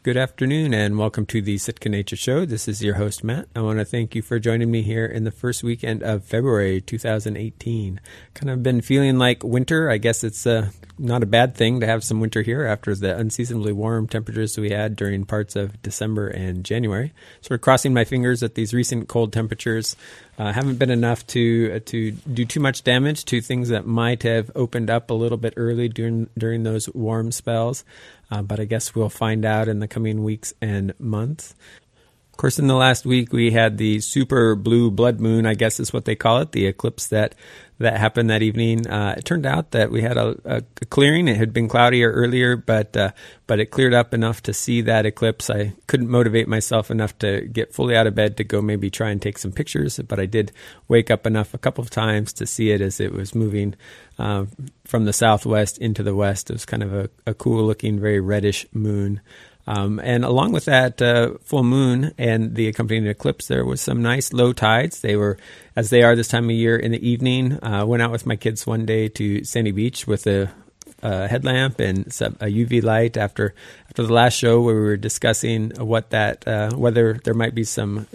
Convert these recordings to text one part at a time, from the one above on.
good afternoon, and welcome to the Sitka Nature Show. This is your host, Matt. I want to thank you for joining me here in the first weekend of February 2018. Kind of been feeling like winter. I guess it's not a bad thing to have some winter here after the unseasonably warm temperatures we had during parts of December and January. Sort of crossing my fingers that these recent cold temperatures haven't been enough to do too much damage to things that might have opened up a little bit early during those warm spells. But I guess we'll find out in the coming weeks and months. Of course, in the last week, we had the super blue blood moon, I guess is what they call it, the eclipse that happened that evening. It turned out that we had a clearing. It had been cloudier earlier, but it cleared up enough to see that eclipse. I couldn't motivate myself enough to get fully out of bed to go maybe try and take some pictures, but I did wake up enough a couple of times to see it as it was moving from the southwest into the west. It was kind of a cool-looking, very reddish moon. And along with that full moon and the accompanying eclipse, there was some nice low tides. They were, as they are this time of year, in the evening. Went out with my kids one day to Sandy Beach with a headlamp and a UV light after the last show where we were discussing whether there might be some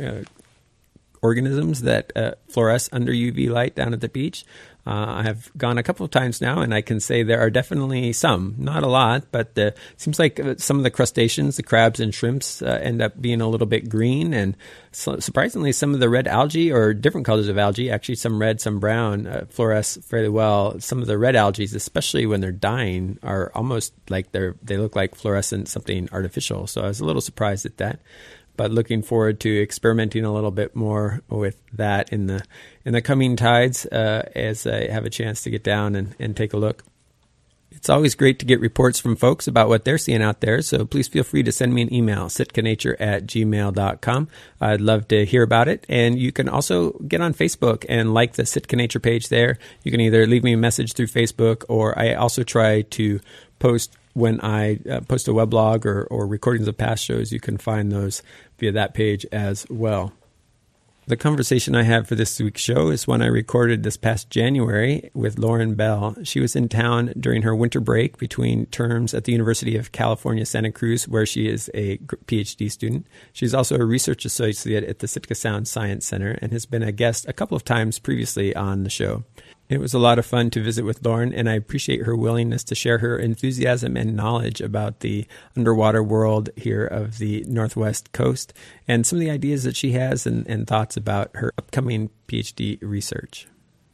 organisms that fluoresce under UV light down at the beach. I have gone a couple of times now, and I can say there are definitely some, not a lot, but it seems like some of the crustaceans, the crabs and shrimps, end up being a little bit green, and surprisingly, some of the red algae, or different colors of algae, actually some red, some brown, fluoresce fairly well. Some of the red algae, especially when they're dying, are almost like they look like fluorescent, something artificial. So I was a little surprised at that. But looking forward to experimenting a little bit more with that in the coming tides as I have a chance to get down and take a look. It's always great to get reports from folks about what they're seeing out there, so please feel free to send me an email, sitkanature@gmail.com. I'd love to hear about it. And you can also get on Facebook and like the Sitka Nature page there. You can either leave me a message through Facebook, or I also try to post when I post a weblog or recordings of past shows. You can find those via that page as well. The conversation I have for this week's show is one I recorded this past January with Lauren Bell. She was in town during her winter break between terms at the University of California, Santa Cruz, where she is a PhD student. She's also a research associate at the Sitka Sound Science Center and has been a guest a couple of times previously on the show. It was a lot of fun to visit with Lauren, and I appreciate her willingness to share her enthusiasm and knowledge about the underwater world here of the Northwest Coast and some of the ideas that she has and thoughts about her upcoming PhD research.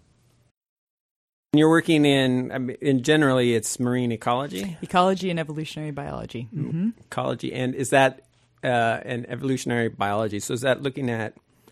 You're working in generally it's marine ecology? Ecology and evolutionary biology. Mm-hmm. Ecology, and is that an evolutionary biology? So is that looking at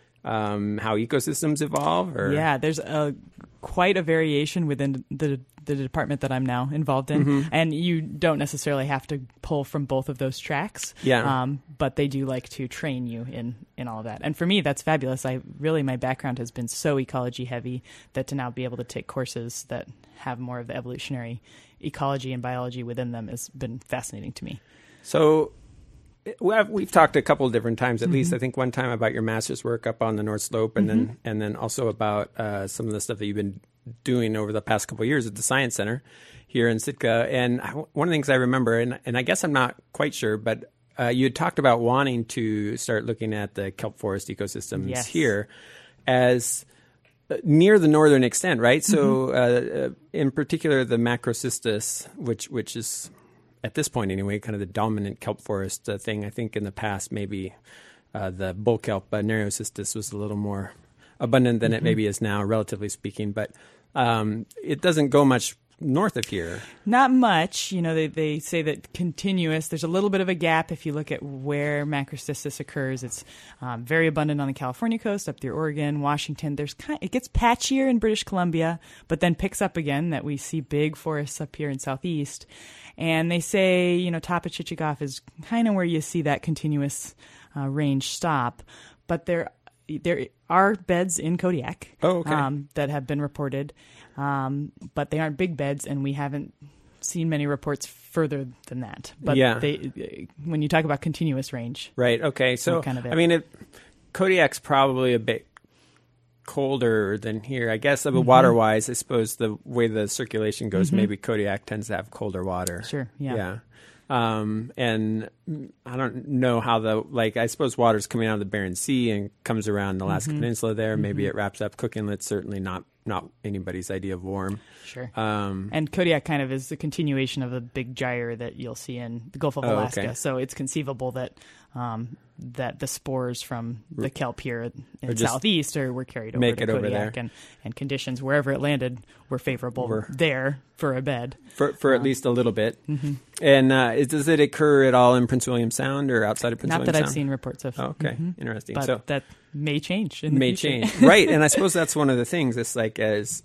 how ecosystems evolve? Or? Yeah, there's quite a variation within the department that I'm now involved in, and you don't necessarily have to pull from both of those tracks. Yeah. But they do like to train you in all of that, and for me that's fabulous. My background has been so ecology heavy that to now be able to take courses that have more of the evolutionary ecology and biology within them has been fascinating to me. So. We've talked a couple of different times, at least I think one time about your master's work up on the North Slope, and then also about some of the stuff that you've been doing over the past couple of years at the Science Center here in Sitka. And one of the things I remember, and I guess I'm not quite sure, but you had talked about wanting to start looking at the kelp forest ecosystems here as near the northern extent, right? So in particular, the Macrocystis, which is at this point anyway, kind of the dominant kelp forest thing. I think in the past maybe the bull kelp, Nereocystis, was a little more abundant than it maybe is now, relatively speaking. But it doesn't go much north of here. Not much. You know, they say that continuous, there's a little bit of a gap if you look at where Macrocystis occurs. It's very abundant on the California coast, up through Oregon, Washington. It gets patchier in British Columbia, but then picks up again that we see big forests up here in southeast. And they say, you know, top of Chichagof is kind of where you see that continuous range stop. But there are beds in Kodiak that have been reported, but they aren't big beds, and we haven't seen many reports further than that. But when you talk about continuous range. Right, okay. So, kind of Kodiak's probably a bit colder than here. I guess water-wise, I suppose the way the circulation goes, maybe Kodiak tends to have colder water. Sure, yeah. And I don't know how I suppose water's coming out of the Bering Sea and comes around the Alaska Peninsula there. Maybe it wraps up Cook Inlet. Certainly not anybody's idea of warm. Sure. And Kodiak kind of is the continuation of the big gyre that you'll see in the Gulf of Alaska. Okay. So it's conceivable that that the spores from the kelp here in southeast were carried over to Kodiak, and conditions wherever it landed were favorable there for a bed. For at least a little bit. And does it occur at all in Prince William Sound or outside of Prince William Sound? Not that I've seen reports of. Oh, okay, interesting. But so that may change in the future. Change, right? And I suppose that's one of the things. It's like as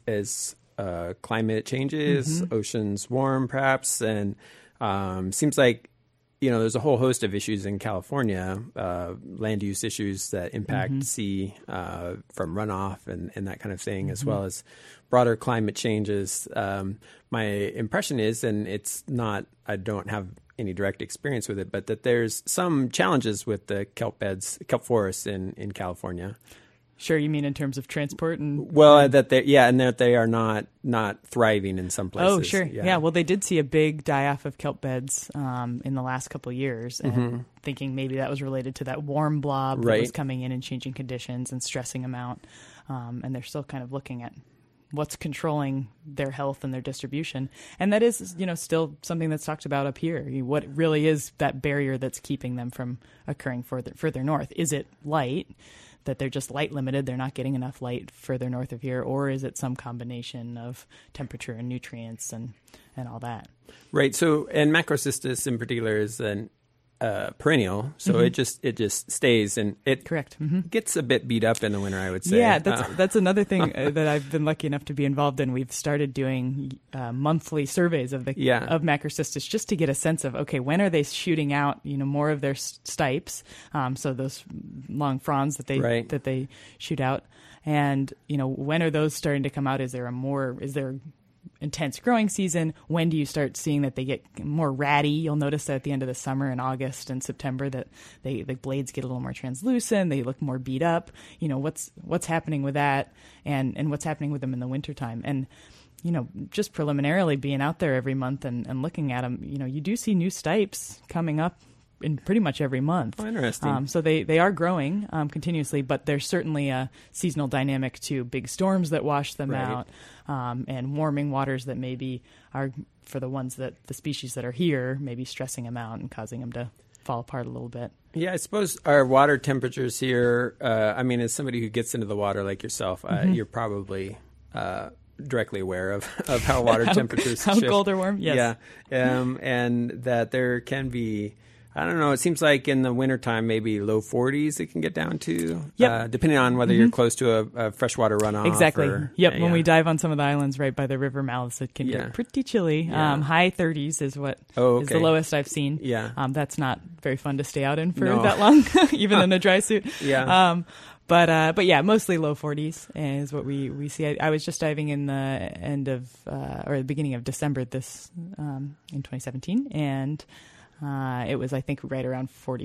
climate changes, oceans warm, perhaps, and seems like there's a whole host of issues in California, land use issues that impact sea from runoff and that kind of thing, as well as broader climate changes. My impression is, and it's not, I don't have any direct experience with it, but that there's some challenges with the kelp forests in California. Sure, you mean in terms of transport and that they are not thriving in some places. Oh, sure, yeah. Well, they did see a big die-off of kelp beds in the last couple of years, and thinking maybe that was related to that warm blob that was coming in and changing conditions and stressing them out. And they're still kind of looking at what's controlling their health and their distribution, and that is still something that's talked about up here. What really is that barrier that's keeping them from occurring further north? Is it light? That they're just light limited, they're not getting enough light further north of here, or is it some combination of temperature and nutrients and all that? Right. So, and Macrocystis in particular is an perennial, so it just stays, and it gets a bit beat up in the winter, I would say. Yeah, that's another thing that I've been lucky enough to be involved in. We've started doing monthly surveys of Macrocystis just to get a sense of, okay, when are they shooting out more of their stipes, so those long fronds that they shoot out, and when are those starting to come out? Is there intense growing season? When do you start seeing that they get more ratty? You'll notice that at the end of the summer in August and September that the blades get a little more translucent, they look more beat up. What's happening with that, and what's happening with them in the wintertime. And just preliminarily being out there every month and looking at them, you do see new stipes coming up in pretty much every month. Oh, interesting. So they are growing continuously, but there's certainly a seasonal dynamic to big storms that wash them out, and warming waters that maybe are, for the species that are here, maybe stressing them out and causing them to fall apart a little bit. Yeah, I suppose our water temperatures here, as somebody who gets into the water like yourself, you're probably directly aware of how water temperatures how shift. Cold or warm, yes. Yeah, and that there can be, I don't know, it seems like in the wintertime, maybe low 40s it can get down to, depending on whether you're close to a freshwater runoff. Exactly. When we dive on some of the islands right by the river mouths, it can get pretty chilly. High 30s is what is the lowest I've seen. Yeah. That's not very fun to stay out in for that long, even in a dry suit. Yeah. But yeah, mostly low 40s is what we see. I was just diving in the end of, or the beginning of December in 2017, and it was, I think, right around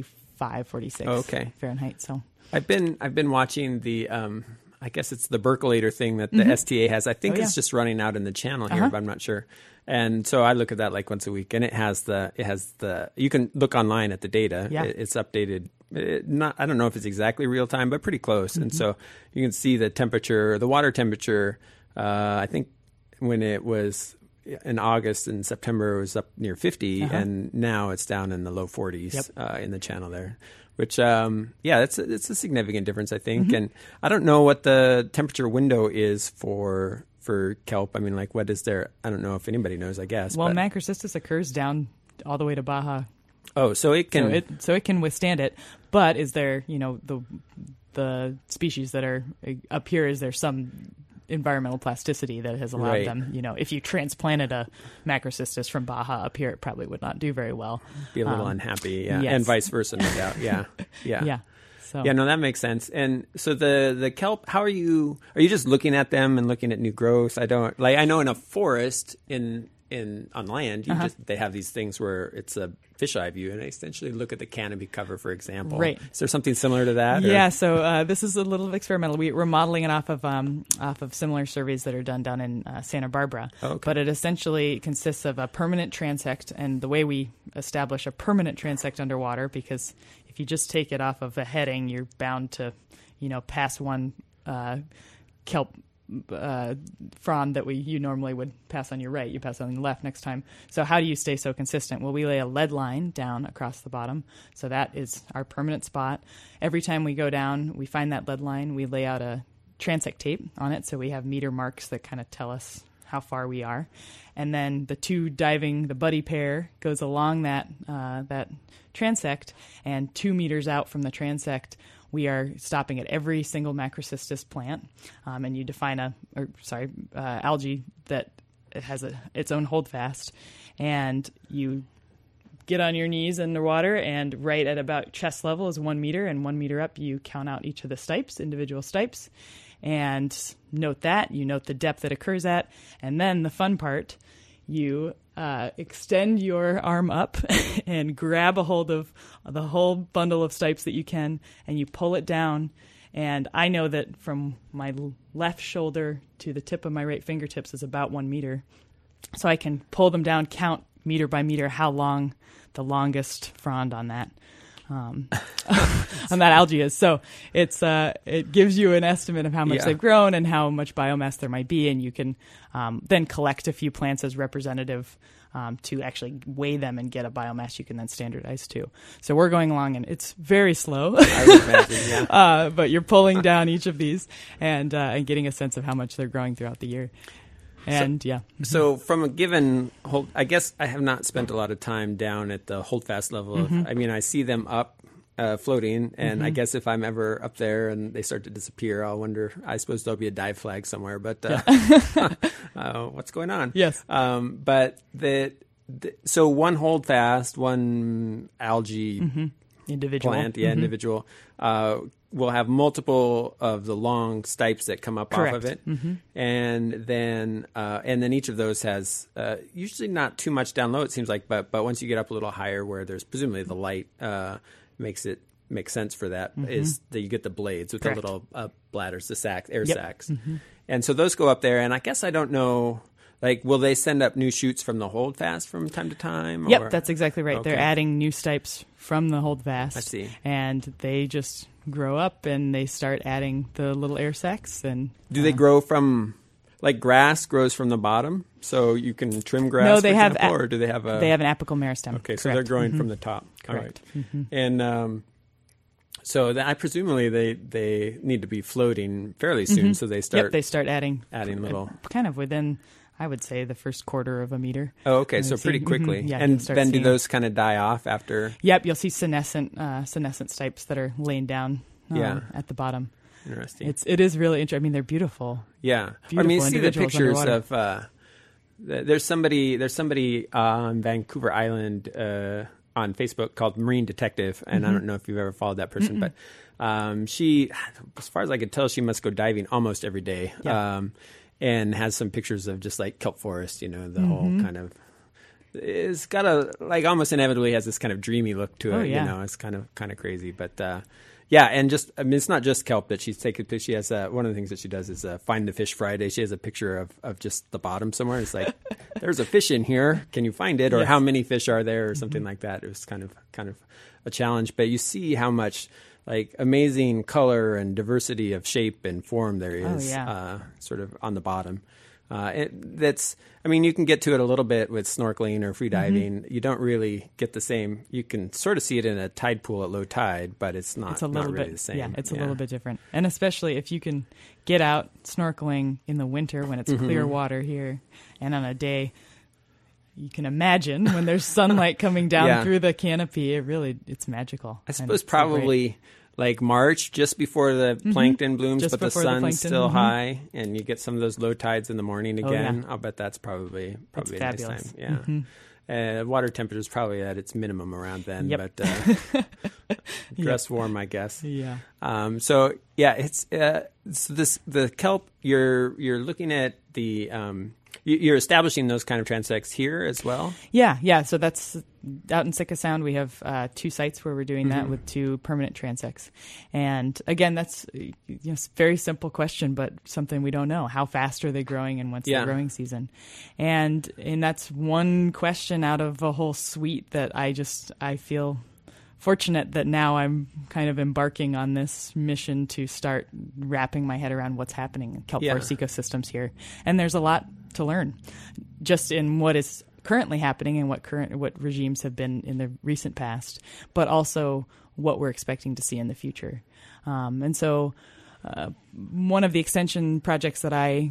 45, 46 Fahrenheit. So I've been watching the, I guess it's the Berkelator thing that the STA has. I think it's just running out in the channel here, but I'm not sure. And so I look at that like once a week, and it has the you can look online at the data. Yeah. It's updated. I don't know if it's exactly real time, but pretty close. And so you can see the temperature, the water temperature. I think when it was in August and September, it was up near 50, and now it's down in the low 40s in the channel there. Which, it's a significant difference, I think. And I don't know what the temperature window is for kelp. I mean, like, what is there? I don't know if anybody knows, I guess. Well, Macrocystis occurs down all the way to Baja. Oh, so it can... So it can withstand it. But is there, the species that are up here, is there some environmental plasticity that has allowed them, if you transplanted a Macrocystis from Baja up here, it probably would not do very well. Be a little unhappy, and vice versa, no doubt. Yeah. So. Yeah, no, that makes sense. And so the kelp, how are you just looking at them and looking at new growth? I know in a forest in on land, they have these things where it's a fisheye view, and I essentially look at the canopy cover, for example. Right. Is there something similar to that? Yeah. So this is a little experimental. We're modeling it off of similar surveys that are done down in Santa Barbara. Oh, okay. But it essentially consists of a permanent transect, and the way we establish a permanent transect underwater, because if you just take it off of a heading, you're bound to, pass one kelp frond that you normally would pass on your right, you pass on your left next time. So how do you stay so consistent? Well, we lay a lead line down across the bottom. So that is our permanent spot. Every time we go down, we find that lead line, we lay out a transect tape on it. So we have meter marks that kind of tell us how far we are. And then the buddy pair goes along that transect, and 2 meters out from the transect, we are stopping at every single Macrocystis plant, and you define algae that it has its own holdfast, and you get on your knees underwater, and right at about chest level is 1 meter, and 1 meter up you count out each of the individual stipes, and note the depth it occurs at, and then the fun part, you extend your arm up and grab a hold of the whole bundle of stipes that you can, and you pull it down. And I know that from my left shoulder to the tip of my right fingertips is about 1 meter. So I can pull them down, count meter by meter how long the longest frond on that on that algae is. So it gives you an estimate of how much they've grown and how much biomass there might be, and you can then collect a few plants as representative to actually weigh them and get a biomass you can then standardize too. So we're going along, and it's very slow. I would imagine, yeah. But you're pulling down each of these and getting a sense of how much they're growing throughout the year. And So from a given hold, I guess I have not spent a lot of time down at the holdfast level. I see them up floating, and I guess if I'm ever up there and they start to disappear, I'll wonder. I suppose there'll be a dive flag somewhere, but what's going on? Yes. But so one holdfast, one algae individual plant, individual. Will have multiple of the long stipes that come up Correct. off of it, and then each of those has usually not too much down low. It seems like, but once you get up a little higher, where there's presumably the light makes sense for that, is that you get the blades with Correct. the little bladders, the air sacs, and so those go up there. And I guess I don't know. Like, will they send up new shoots from the holdfast from time to time? Yep, that's exactly right. Okay. They're adding new stipes from the holdfast. I see. And they just grow up, and they start adding the little air sacs. And do they grow from, like grass grows from the bottom, so you can trim grass? No, they for have. example, or do they have a? They have an apical meristem. Okay, Correct. so they're growing from the top. Correct. All right. And so I presumably they need to be floating fairly soon, so they start. Yep, they start adding little. Kind of within, I would say, the first quarter of a meter. Oh, okay, so pretty quickly. Yeah, and you'll start then do seeing those kind of die off after? Yep, you'll see senescent stipes that are laying down at the bottom. Interesting. It is really interesting. I mean, they're beautiful. Yeah, Beautiful you see the individuals pictures underwater. of. There's somebody on Vancouver Island on Facebook called Marine Detective, and I don't know if you've ever followed that person, but she, as far as I could tell, she must go diving almost every day. Yeah. And has some pictures of just like kelp forest, the whole kind of. It's got a almost inevitably has this kind of dreamy look to it. Oh, yeah. It's kind of crazy, but and it's not just kelp that she's taken. She has one of the things that she does is Find the Fish Friday. She has a picture of just the bottom somewhere. It's like there's a fish in here. Can you find it? Or Yes. how many fish are there? Or something like that. It was kind of a challenge, but you see how much. Like amazing color and diversity of shape and form there is, sort of on the bottom. You can get to it a little bit with snorkeling or free diving. You don't really get the same. You can sort of see it in a tide pool at low tide, but it's not. It's a little not really bit the same. Yeah, it's a little bit different, and especially if you can get out snorkeling in the winter when it's clear water here, and on a day. You can imagine when there's sunlight coming down through the canopy, it's magical. I suppose probably like March, just before the plankton blooms, Just but the before the sun's plankton, still high, and you get some of those low tides in the morning again. yeah. I'll bet that's probably It's a fabulous. nice time. Yeah. Water temperature is probably at its minimum around then, Yep. but dress warm, I guess. Yeah. It's so the kelp. You're looking at the. you're establishing those kind of transects here as well? Yeah. So that's out in Sitka Sound. We have 2 sites where we're doing that with 2 permanent transects. And again, that's a very simple question, but something we don't know. How fast are they growing and what's the growing season? And that's one question out of a whole suite that I feel fortunate that now I'm kind of embarking on this mission to start wrapping my head around what's happening in kelp forest ecosystems here. And there's a lot to learn just in what is currently happening and what regimes have been in the recent past, but also what we're expecting to see in the future. And so one of the extension projects that I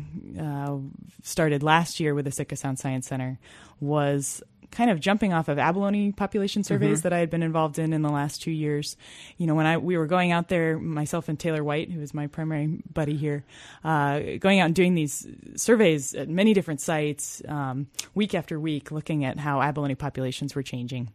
started last year with the Sitka Sound Science Center was kind of jumping off of abalone population surveys that I had been involved in the last 2 years. When we were going out there, myself and Taylor White, who is my primary buddy here, going out and doing these surveys at many different sites, week after week, looking at how abalone populations were changing.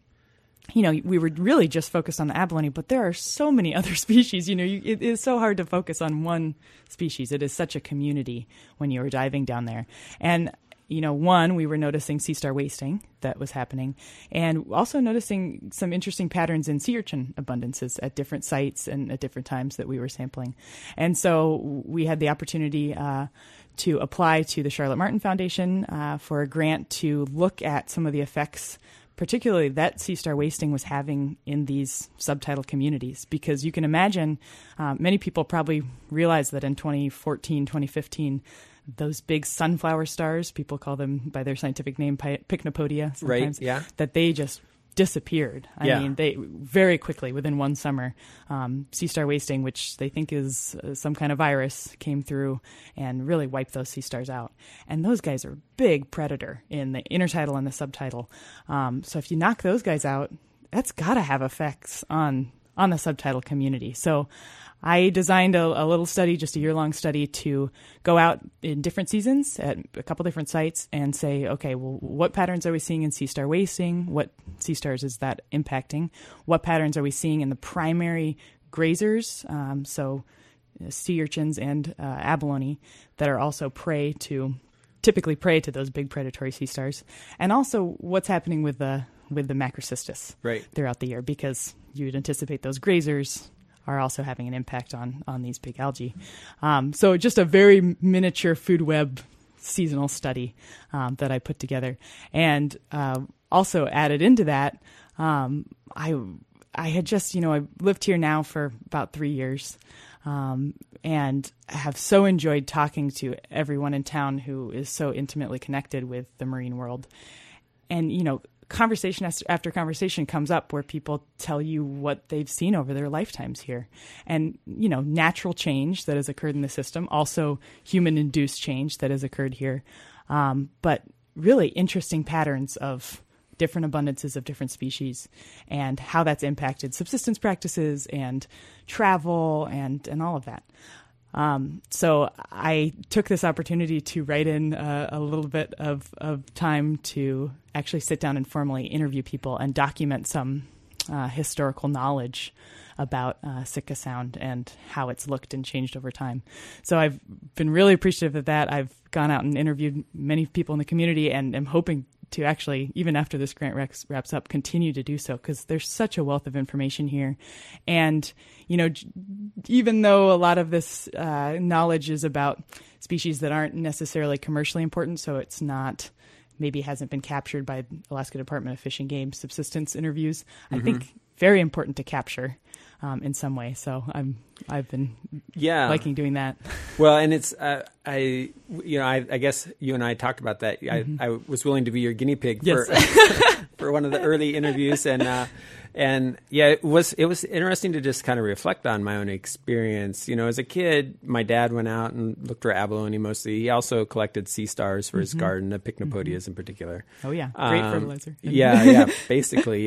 We were really just focused on the abalone, but there are so many other species. It is so hard to focus on one species. It is such a community when you were diving down there. And one, we were noticing sea star wasting that was happening, and also noticing some interesting patterns in sea urchin abundances at different sites and at different times that we were sampling. And so we had the opportunity to apply to the Charlotte Martin Foundation for a grant to look at some of the effects, particularly that sea star wasting was having in these subtidal communities. Because you can imagine, many people probably realized that in 2014, 2015, those big sunflower stars, people call them by their scientific name, Pycnopodia sometimes, that they just disappeared. I mean, they very quickly, within one summer, sea star wasting, which they think is some kind of virus, came through and really wiped those sea stars out. And those guys are a big predator in the intertidal and the subtidal. So if you knock those guys out, that's got to have effects on the subtidal community. So I designed a little study, just a year-long study, to go out in different seasons at a couple different sites and say, okay, well, what patterns are we seeing in sea star wasting? What sea stars is that impacting? What patterns are we seeing in the primary grazers, so sea urchins and abalone, that are also typically prey to those big predatory sea stars? And also what's happening with the macrocystis throughout the year, because you'd anticipate those grazers are also having an impact on these big algae. So just a very miniature food web seasonal study that I put together. And also added into that, I had just, I've lived here now for about 3 years, and have so enjoyed talking to everyone in town who is so intimately connected with the marine world. And, conversation after conversation comes up where people tell you what they've seen over their lifetimes here. And, natural change that has occurred in the system, also human-induced change that has occurred here, but really interesting patterns of different abundances of different species and how that's impacted subsistence practices and travel and all of that. So I took this opportunity to write in a little bit of time to actually sit down and formally interview people and document some historical knowledge about Sitka Sound and how it's looked and changed over time. So I've been really appreciative of that. I've gone out and interviewed many people in the community, and am hoping to actually, even after this grant wraps up, continue to do so, because there's such a wealth of information here. And, even though a lot of this knowledge is about species that aren't necessarily commercially important, so it's not, maybe hasn't been captured by Alaska Department of Fish and Game subsistence interviews, I think very important to capture in some way. So I've been liking doing that. Well, and it's I guess you and I talked about that. I was willing to be your guinea pig for one of the early interviews, and it was interesting to just kind of reflect on my own experience. As a kid, my dad went out and looked for abalone mostly. He also collected sea stars for his garden, the Pycnopodias in particular. Oh yeah, great fertilizer. Basically,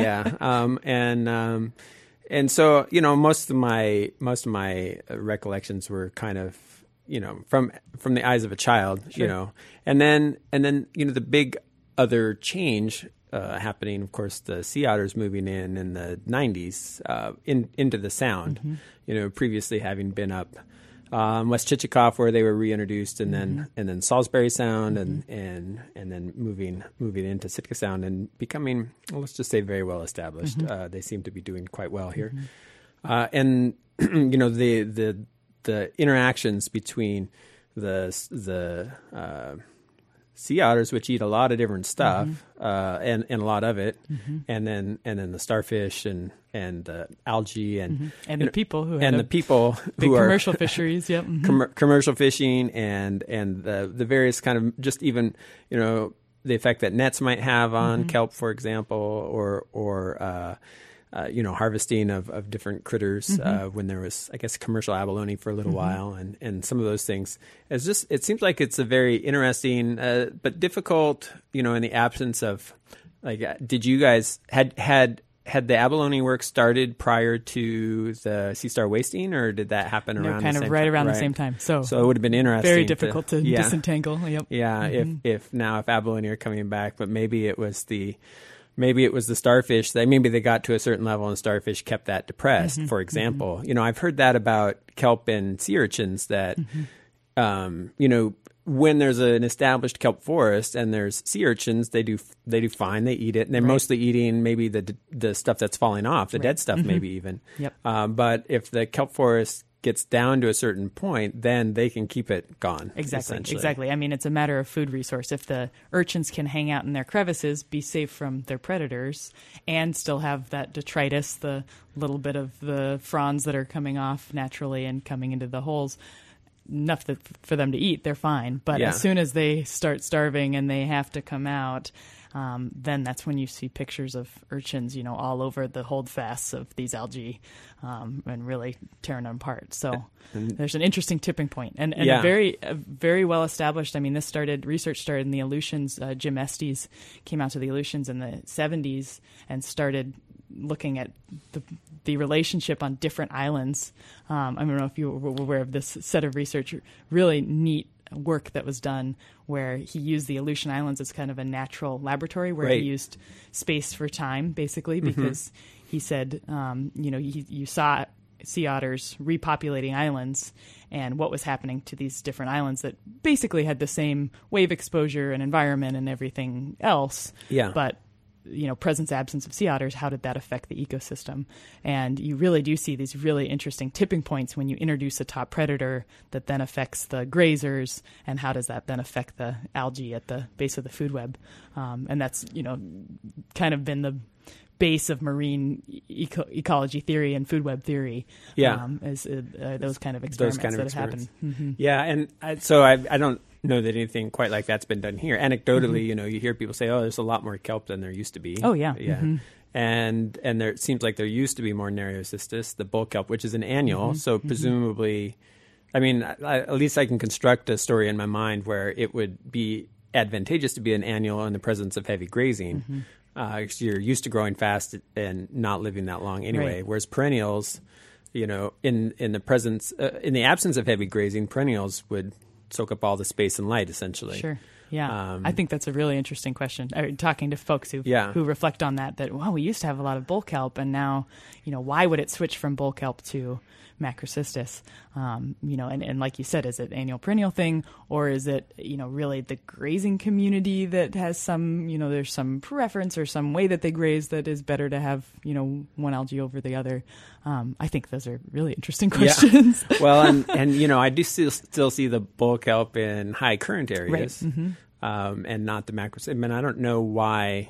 and so most of my recollections were kind of from the eyes of a child, and then the big other change happening, of course, the sea otters moving in the 90s into the Sound, previously having been up West Chichikov, where they were reintroduced, and then Salisbury Sound, and then moving into Sitka Sound and becoming, well, let's just say, very well established. They seem to be doing quite well here, and the interactions between the sea otters, which eat a lot of different stuff, and a lot of it, and then the starfish and the algae and the people who and the people big who commercial are fisheries, commercial fishing and the various kind of, just even the effect that nets might have on kelp, for example, or harvesting of different critters when there was, I guess, commercial abalone for a little while, and some of those things. It seems like it's a very interesting but difficult, in the absence of, did you guys had the abalone work started prior to the sea star wasting, or did that happen around kind the of same right time? around the same time? So it would have been interesting. Very difficult to disentangle. Yep. Yeah. If abalone are coming back, but maybe it was the starfish that maybe they got to a certain level and starfish kept that depressed, for example. I've heard that about kelp and sea urchins that, when there's an established kelp forest and there's sea urchins, they do fine. They eat it, and they're mostly eating maybe the stuff that's falling off, the dead stuff, maybe even. Yep. But if the kelp forest gets down to a certain point, then they can keep it gone. Exactly. I mean, it's a matter of food resource. If the urchins can hang out in their crevices, be safe from their predators, and still have that detritus, the little bit of the fronds that are coming off naturally and coming into the holes, enough for them to eat, they're fine. But as soon as they start starving and they have to come out, then that's when you see pictures of urchins, all over the holdfasts of these algae, and really tearing them apart. So there's an interesting tipping point, and a very well established. I mean, research started in the Aleutians. Jim Estes came out to the Aleutians in the 70s and started looking at the relationship on different islands. I don't know if you were aware of this set of research, really neat work that was done where he used the Aleutian Islands as kind of a natural laboratory where he used space for time, basically, because he said, you saw sea otters repopulating islands and what was happening to these different islands that basically had the same wave exposure and environment and everything else. Yeah. But presence, absence of sea otters, how did that affect the ecosystem? And you really do see these really interesting tipping points when you introduce a top predator that then affects the grazers, and how does that then affect the algae at the base of the food web? And that's, kind of been the base of marine ecology theory and food web theory. Is those kind of experiments that have happened. Yeah, and so I don't know that anything quite like that's been done here. Anecdotally, you hear people say, "Oh, there's a lot more kelp than there used to be." Oh, yeah. And there, it seems like there used to be more Nereocystis, the bull kelp, which is an annual. So presumably, I mean, at least I can construct a story in my mind where it would be advantageous to be an annual in the presence of heavy grazing. You're used to growing fast and not living that long anyway. Right. Whereas perennials, in the presence, in the absence of heavy grazing, perennials would soak up all the space and light, essentially. Sure. Yeah. I think that's a really interesting question. Talking to folks who reflect on that, we used to have a lot of bull kelp, and now, why would it switch from bull kelp to Macrocystis? And like you said, is it annual perennial thing, or is it, really the grazing community that has some, there's some preference or some way that they graze that is better to have, one algae over the other? I think those are really interesting questions. Yeah. Well, and I do still see the bull kelp in high current areas, and not the Macrocystis. I mean, I don't know why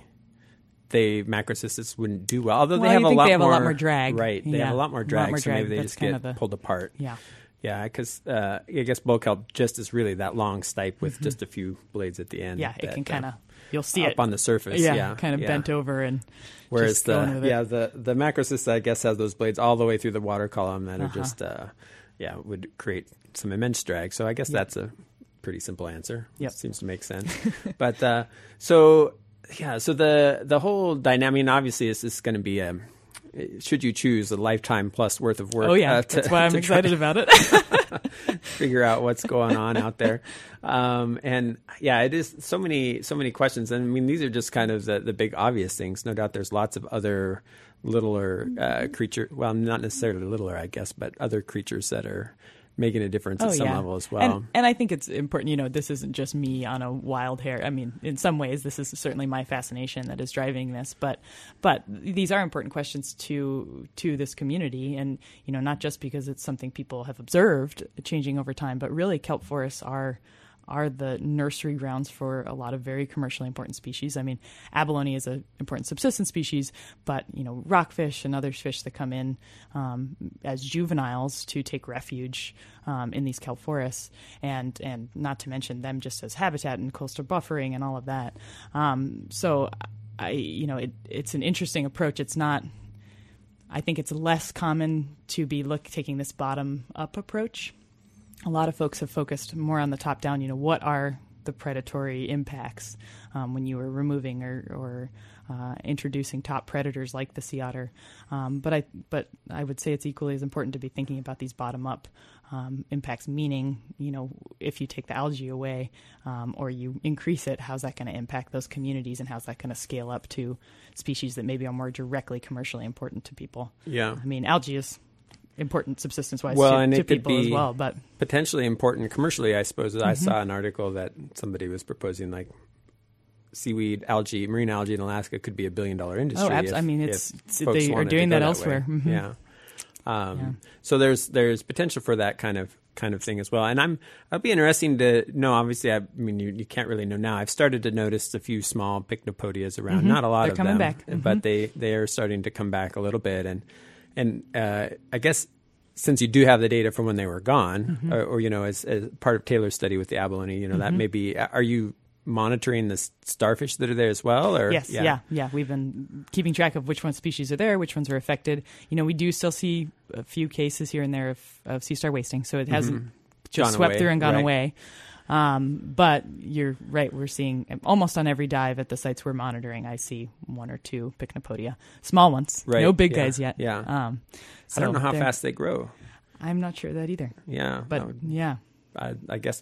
Macrocystis wouldn't do well, although they have a lot more drag. Right, they have a lot more drag, so maybe they just get pulled apart. Yeah, because I guess bull kelp just is really that long stipe with just a few blades at the end. Yeah, it can kind of, you'll see up on the surface. Kind of bent over, and whereas the Macrocystis, I guess, has those blades all the way through the water column that are just would create some immense drag. So I guess that's a pretty simple answer. It seems to make sense. But so the whole dynamic, I mean, obviously this is going to be should you choose a lifetime plus worth of work. Oh yeah, that's why I'm excited about it. Figure out what's going on out there. And it is so many questions. And I mean, these are just kind of the big obvious things. No doubt there's lots of other littler creatures. Well, not necessarily littler, I guess, but other creatures that are making a difference at some level as well. And I think it's important, this isn't just me on a wild hair. I mean, in some ways, this is certainly my fascination that is driving this. But these are important questions to this community. And, not just because it's something people have observed changing over time, but really kelp forests are the nursery grounds for a lot of very commercially important species. I mean, abalone is an important subsistence species, but, rockfish and other fish that come in as juveniles to take refuge in these kelp forests, and not to mention them just as habitat and coastal buffering and all of that. So, it's an interesting approach. It's not... I think it's less common to be taking this bottom-up approach. A lot of folks have focused more on the top down, what are the predatory impacts when you are removing or introducing top predators like the sea otter. But I would say it's equally as important to be thinking about these bottom up impacts, meaning, if you take the algae away or you increase it, how's that going to impact those communities, and how's that going to scale up to species that maybe are more directly commercially important to people? Yeah. I mean, algae is important subsistence-wise to people as well, but potentially important commercially, I suppose. I saw an article that somebody was proposing, like, seaweed, algae, marine algae in Alaska could be $1 billion industry. Oh, absolutely. They are doing that elsewhere. Mm-hmm. Yeah. So there's potential for that kind of thing as well. And I'd be interesting to know. Obviously, you can't really know now. I've started to notice a few small pycnopodias around. Mm-hmm. Not a lot They're of coming them, back. Mm-hmm. But they are starting to come back a little bit. And I guess since you do have the data from when they were gone, mm-hmm. or as part of Taylor's study with the abalone, mm-hmm. that may be. Are you monitoring the starfish that are there as well? Or yes, yeah. We've been keeping track of which what species are there, which ones are affected. We do still see a few cases here and there of sea star wasting, so it hasn't mm-hmm. just swept through and gone away. But you're right. We're seeing almost on every dive at the sites we're monitoring, I see one or two Pycnopodia, small ones, no big guys yet. Yeah. I don't know how fast they grow. I'm not sure of that either. Yeah, but I guess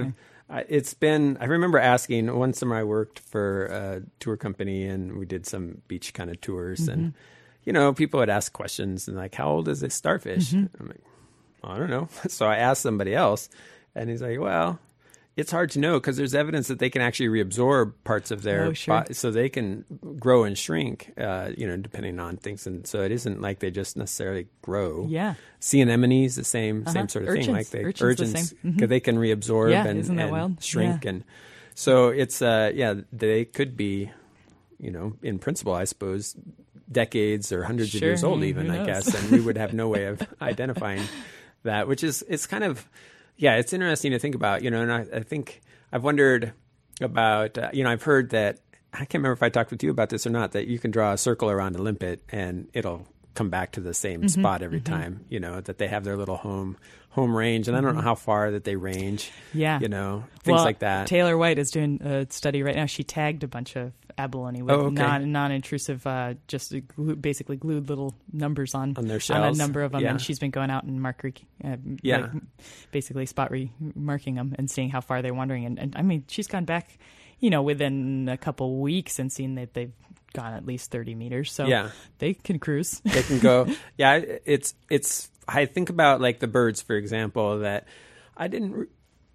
I remember asking one summer I worked for a tour company and we did some beach kind of tours, mm-hmm. and people would ask questions and like, how old is this starfish? Mm-hmm. I'm like, I don't know. So I asked somebody else, and he's like, well, it's hard to know because there's evidence that they can actually reabsorb parts of their body, so they can grow and shrink, depending on things. And so it isn't like they just necessarily grow. Yeah. Sea anemones, the same sort of urchins. thing. Like urchins, the same. Mm-hmm. They can reabsorb and shrink. Yeah. And so it's, they could be, in principle, I suppose, decades or hundreds of years old even, I guess. And we would have no way of identifying that, which is, it's kind of... Yeah, it's interesting to think about, and I think I've wondered about, I've heard that, I can't remember if I talked with you about this or not, that you can draw a circle around a limpet and it'll come back to the same mm-hmm, spot every mm-hmm. time, that they have their little home range. And I don't know how far that they range, things like that. Taylor White is doing a study right now. She tagged a bunch of abalone with non-intrusive, basically glued little numbers on their shells. On a number of them. Yeah. And she's been going out and basically spot remarking them and seeing how far they're wandering. And I mean, she's gone back, within a couple weeks and seen that they've gone at least 30 meters. So they can cruise. They can go. Yeah, it's. I think about like the birds, for example, that I didn't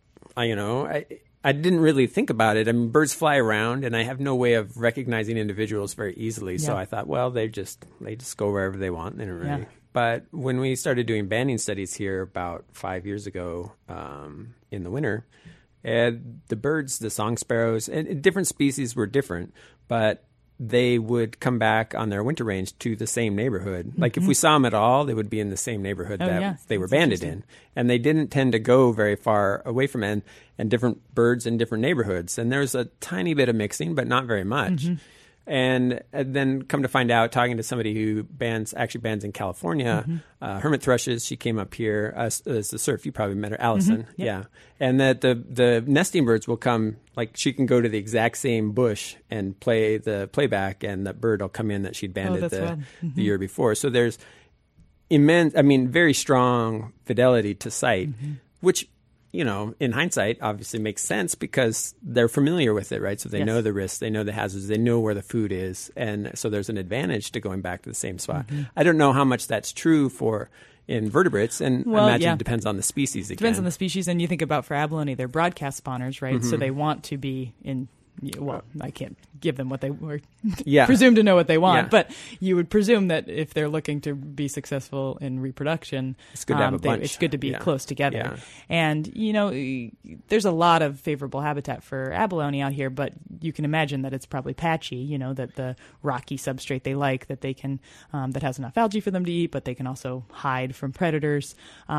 really think about it. I mean, birds fly around, and I have no way of recognizing individuals very easily. Yeah. So I thought, well, they just go wherever they want. They don't really. Yeah. But when we started doing banding studies here about 5 years ago, in the winter, the birds, the song sparrows, and different species were different, but they would come back on their winter range to the same neighborhood. Mm-hmm. Like if we saw them at all, they would be in the same neighborhood they were banded in. And they didn't tend to go very far away from it, and different birds in different neighborhoods. And there's a tiny bit of mixing, but not very much. Mm-hmm. And then come to find out, talking to somebody who bands in California, mm-hmm. Hermit thrushes, she came up here as the surf. You probably met her, Allison. Mm-hmm. Yep. Yeah. And that the nesting birds will come, like she can go to the exact same bush and play the playback, and the bird will come in that she'd banded the year before. So there's very strong fidelity to sight, mm-hmm. which, in hindsight, obviously makes sense because they're familiar with it, right? So they know the risks, they know the hazards, they know where the food is. And so there's an advantage to going back to the same spot. Mm-hmm. I don't know how much that's true for, in vertebrates, and I imagine it depends on the species again. Depends on the species, and you think about for abalone, they're broadcast spawners, right? So they want to be in. Well, I can't give them what they were presumed to know what they want, but you would presume that if they're looking to be successful in reproduction, it's good to have a bunch. It's good to be close together. Yeah. And, there's a lot of favorable habitat for abalone out here, but you can imagine that it's probably patchy, that the rocky substrate they like, that they can, that has enough algae for them to eat, but they can also hide from predators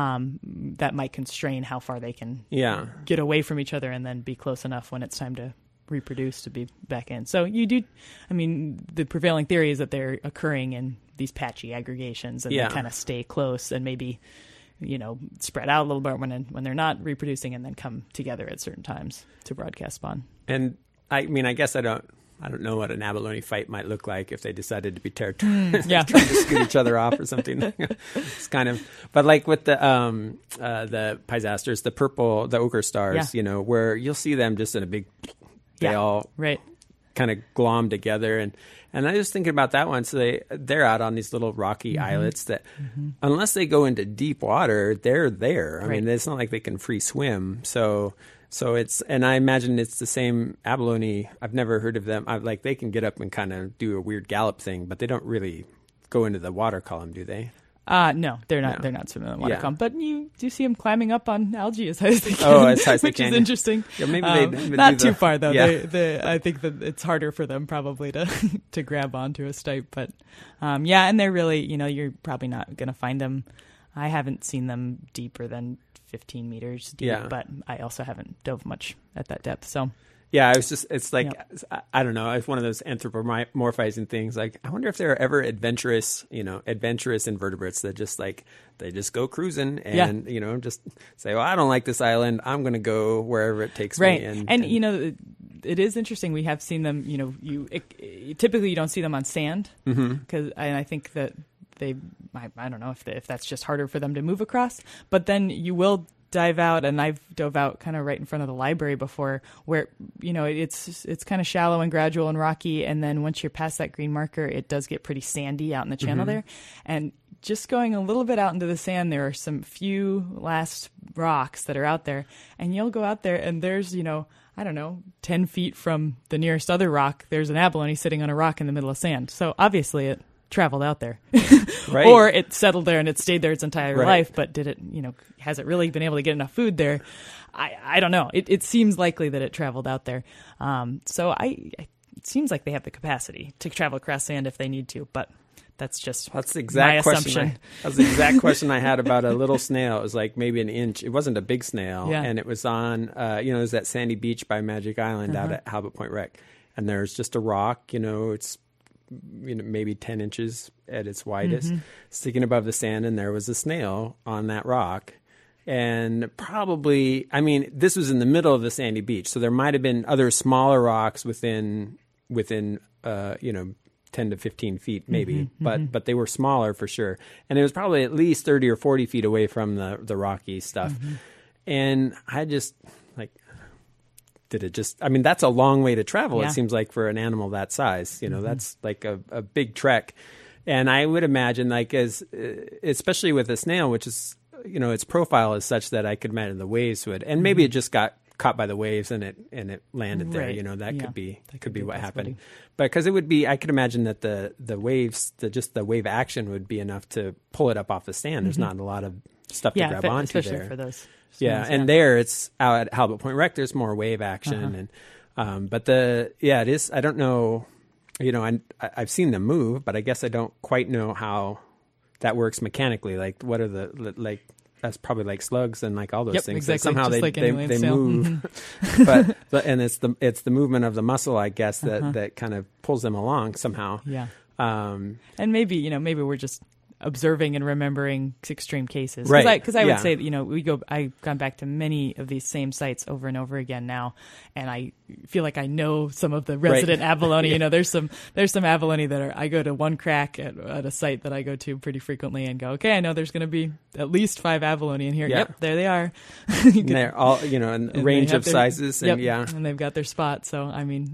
that might constrain how far they can get away from each other and then be close enough when it's time to reproduce to be back in. So the prevailing theory is that they're occurring in these patchy aggregations and they kind of stay close and maybe, spread out a little bit when they're not reproducing and then come together at certain times to broadcast spawn. And I guess I don't know what an abalone fight might look like if they decided to be territorial, trying to scoot each other off or something. It's kind of, but like with the Pysasters, the ochre stars, where you'll see them just in a big. They all kind of glom together. And I was thinking about that one. So they're out on these little rocky islets that unless they go into deep water, they're there. I mean, it's not like they can free swim. So it's, and I imagine it's the same abalone. I've never heard of them. They can get up and kind of do a weird gallop thing, but they don't really go into the water column, do they? No, they're not. No. They're not swimming in the water column, but you do see them climbing up on algae as high as they can. Oh, as high as they can, which is interesting. Yeah, maybe they not too far though. Yeah. I think that it's harder for them probably to grab onto a stipe, but and they're really, you're probably not going to find them. I haven't seen them deeper than 15 meters deep, but I also haven't dove much at that depth. So. Yeah, it's like, I don't know, it's one of those anthropomorphizing things. Like, I wonder if there are ever adventurous invertebrates that they just go cruising and, just say, well, I don't like this island. I'm going to go wherever it takes me. And it is interesting. We have seen them, typically you don't see them on sand because I think that I don't know if that's just harder for them to move across, but then you will dive out, and I've dove out kind of right in front of the library before where, it's kind of shallow and gradual and rocky. And then once you're past that green marker, it does get pretty sandy out in the channel there. And just going a little bit out into the sand, there are some few last rocks that are out there, and you'll go out there and there's, 10 feet from the nearest other rock, there's an abalone sitting on a rock in the middle of sand. So obviously it traveled out there or it settled there and it stayed there its entire life, but did it, has it really been able to get enough food there? I don't know. It seems likely that it traveled out there. So it seems like they have the capacity to travel across sand if they need to, but that's the exact question. That's the exact question I had about a little snail. It was like maybe an inch. It wasn't a big snail, and it was on, there's that sandy beach by Magic Island out at Halibut Point Rec, and there's just a rock. It's maybe 10 inches at its widest, sticking above the sand, and there was a snail on that rock. And probably, this was in the middle of the sandy beach, so there might have been other smaller rocks within 10 to 15 feet maybe, but they were smaller for sure. And it was probably at least 30 or 40 feet away from the rocky stuff. And I just, did it just, that's a long way to travel, it seems like, for an animal that size. That's like a big trek. And I would imagine, especially with a snail, which is, its profile is such that I could imagine the waves would, and maybe it just got caught by the waves and it landed there. That could be what happened. But because it would be, I could imagine that the waves, just the wave action would be enough to pull it up off the sand. There's not a lot of stuff to grab onto especially there. For those. And there it's out at Halibut Point Rec. There's more wave action, and but it is. I don't know. I've seen them move, but I guess I don't quite know how that works mechanically. Like, what are that's probably like slugs and like all those things. Exactly. Somehow they move, and it's the movement of the muscle, I guess, that kind of pulls them along somehow. Yeah. And maybe we're just observing and remembering extreme cases. Because I would say that, I've gone back to many of these same sites over and over again now, and I feel like I know some of the resident abalone. There's some abalone that I go to one crack at a site that I go to pretty frequently and go, okay, I know there's going to be at least 5 abalone in here. Yep, there they are. And they're all, in a range of sizes. And and they've got their spot. So,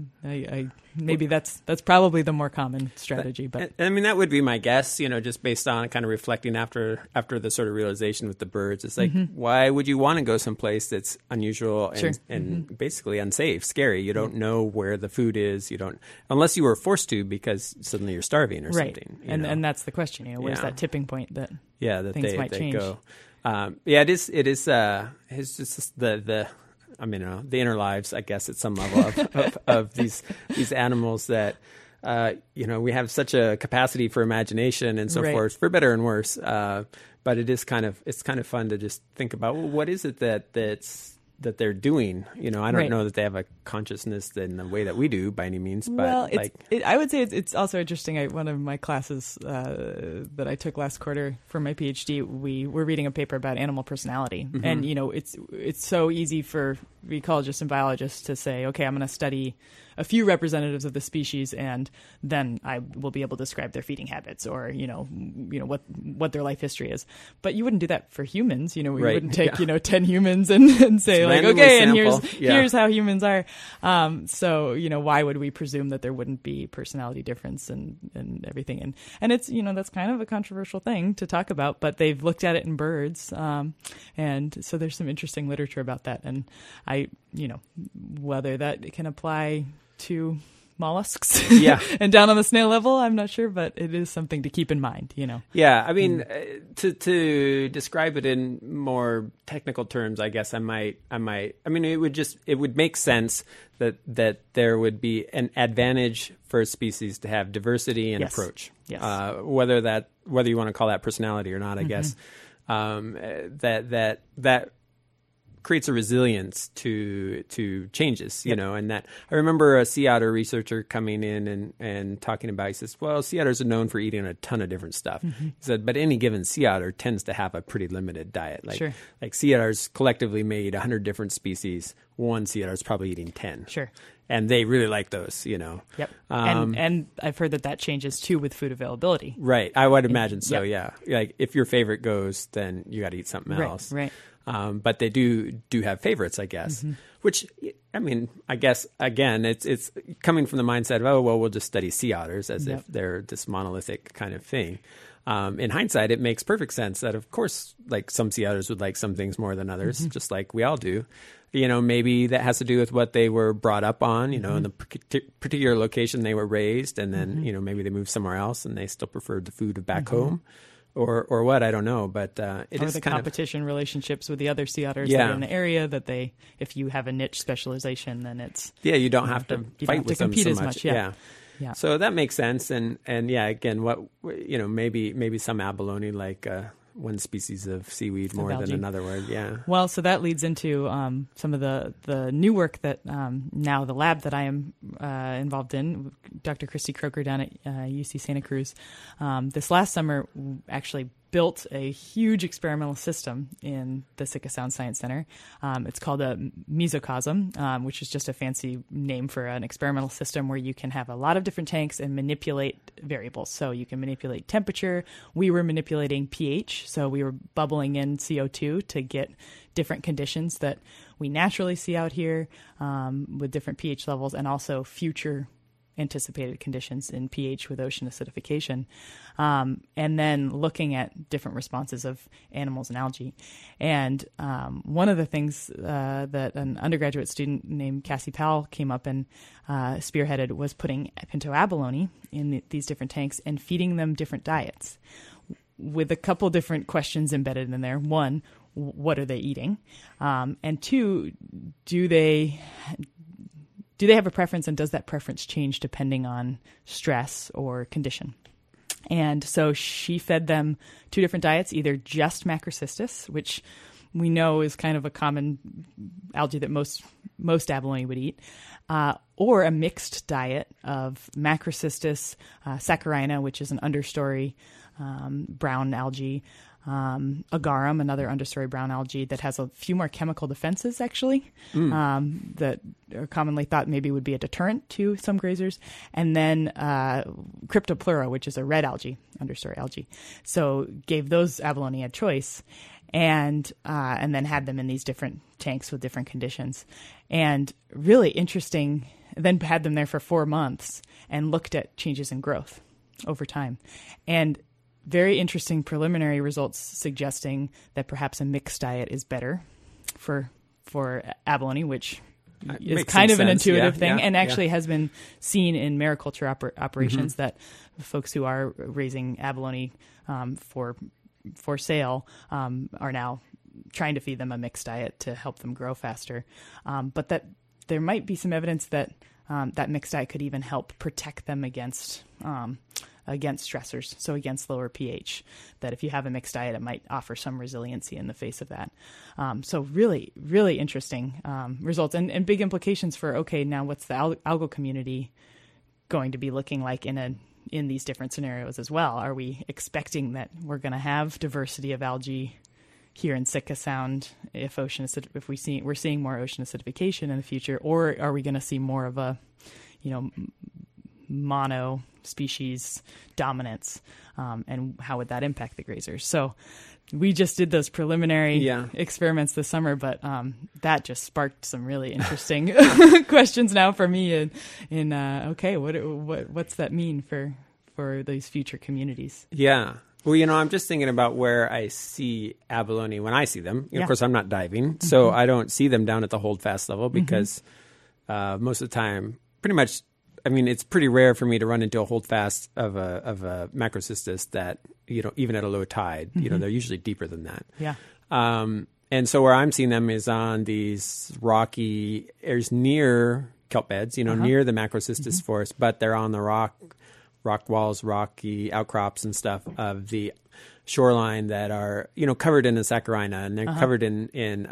maybe that's probably the more common strategy. But that would be my guess, just based on on kind of reflecting after the sort of realization with the birds. It's like, why would you want to go someplace that's unusual and basically unsafe, scary? You don't know where the food is. You don't, unless you were forced to because suddenly you're starving or something. And that's the question. Where's that tipping point that things might change? Go. It is. It's just the inner lives, I guess, at some level of these animals that. We have such a capacity for imagination and so forth, for better and worse. But it's kind of fun to just think about, well, what is it that they're doing? I don't know that they have a consciousness in the way that we do by any means. But I would say it's also interesting. One of my classes that I took last quarter for my PhD, we were reading a paper about animal personality, and it's so easy for ecologists and biologists to say, okay, I'm going to study a few representatives of the species, and then I will be able to describe their feeding habits or what their life history is. But you wouldn't do that for humans. We wouldn't take 10 humans and say like, okay, sample. and here's how humans are. So why would we presume that there wouldn't be personality difference and everything? And it's that's kind of a controversial thing to talk about, but they've looked at it in birds, and so there's some interesting literature about that. And whether that can apply to mollusks and down on the snail level, I'm not sure, but it is something to keep in mind, Yeah, I mean, to describe it in more technical terms, I guess I might. I mean, it would make sense that there would be an advantage for a species to have diversity and approach. Yes. Whether you want to call that personality or not, I guess that creates a resilience to changes, and that I remember a sea otter researcher coming in and talking about, he says, well, sea otters are known for eating a ton of different stuff. He said, but any given sea otter tends to have a pretty limited diet. Like sea otters collectively made 100 different species. One sea otter is probably eating 10. Sure. And they really like those, Yep. And I've heard that changes too with food availability. Right. I would imagine so. Yeah. Like if your favorite goes, then you got to eat something else. Right. But they do have favorites, I guess, which, I mean, I guess, again, it's coming from the mindset of, oh, well, we'll just study sea otters as if they're this monolithic kind of thing. In hindsight, it makes perfect sense that, of course, like some sea otters would like some things more than others, just like we all do. Maybe that has to do with what they were brought up on, in the particular location they were raised. And then, maybe they moved somewhere else and they still preferred the food of back home. Or what, I don't know, but it is the kind competition relationships with the other sea otters that are in the area, that if you have a niche specialization, then it's you don't have to fight with them so as much. Yeah. So that makes sense, and again, what maybe some abalone like one species of seaweed more than another word. Yeah. Well, so that leads into some of the new work that now the lab that I am involved in, Dr. Christy Croker down at UC Santa Cruz, this last summer actually built a huge experimental system in the Sitka Sound Science Center. It's called a mesocosm, which is just a fancy name for an experimental system where you can have a lot of different tanks and manipulate variables. So you can manipulate temperature. We were manipulating pH, so we were bubbling in CO2 to get different conditions that we naturally see out here with different pH levels, and also future anticipated conditions in pH with ocean acidification, and then looking at different responses of animals and algae. And one of the things that an undergraduate student named Cassie Powell came up and spearheaded was putting pinto abalone in these different tanks and feeding them different diets, with a couple different questions embedded in there. One, what are they eating? And two, do they have a preference, and does that preference change depending on stress or condition? And so she fed them two different diets, either just Macrocystis, which we know is kind of a common algae that most abalone would eat, or a mixed diet of Macrocystis, saccharina, which is an understory brown algae, agarum, another understory brown algae that has a few more chemical defenses, actually, that are commonly thought maybe would be a deterrent to some grazers. And then Cryptopleura, which is a red algae, understory algae. So gave those abalone a choice, and then had them in these different tanks with different conditions. And really interesting, then had them there for 4 months and looked at changes in growth over time. And very interesting preliminary results suggesting that perhaps a mixed diet is better for abalone, which is makes kind some of an sense. intuitive Yeah, thing, yeah, and yeah. actually has been seen in mariculture operations that folks who are raising abalone for sale are now trying to feed them a mixed diet to help them grow faster. But that there might be some evidence that that mixed diet could even help protect them against stressors, so against lower pH, that if you have a mixed diet, it might offer some resiliency in the face of that. So really, really interesting results and big implications for, okay, now what's the algal community going to be looking like in these different scenarios as well? Are we expecting that we're going to have diversity of algae here in Sitka Sound if we're seeing more ocean acidification in the future, or are we going to see more of a, mono species dominance, and how would that impact the grazers? So we just did those preliminary experiments this summer, but that just sparked some really interesting questions now for me. Okay, what's that mean for these future communities? Yeah. Well, I'm just thinking about where I see abalone when I see them. Of course, I'm not diving, so I don't see them down at the holdfast level because most of the time, pretty much, it's pretty rare for me to run into a holdfast of a macrocystis that, even at a low tide, they're usually deeper than that. Yeah. And so where I'm seeing them is on these rocky areas near kelp beds, near the macrocystis forest, but they're on the rock walls, rocky outcrops and stuff of the shoreline that are, covered in a saccharina, and they're covered in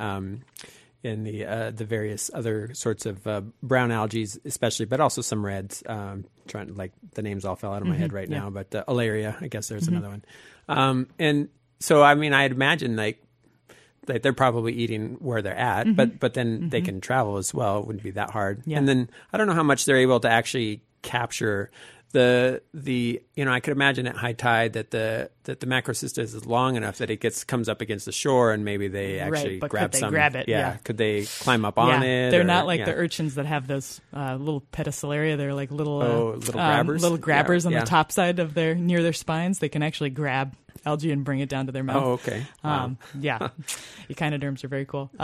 the various other sorts of brown algae, especially, but also some reds. The names all fell out of my head right now, but Alaria, I guess there's another one. And so, I'd imagine like they're probably eating where they're at, but then they can travel as well. It wouldn't be that hard. Yeah. And then I don't know how much they're able to actually capture the I could imagine at high tide that the macrocystis is long enough that it comes up against the shore, and maybe they actually grab some. Grab it? Yeah. Could they climb up on it? They're not like the urchins that have those little pedicellariae. They're like little grabbers. Little grabbers on the top side of near their spines. They can actually grab algae and bring it down to their mouth. Oh, okay. Wow. Echinoderms are very cool.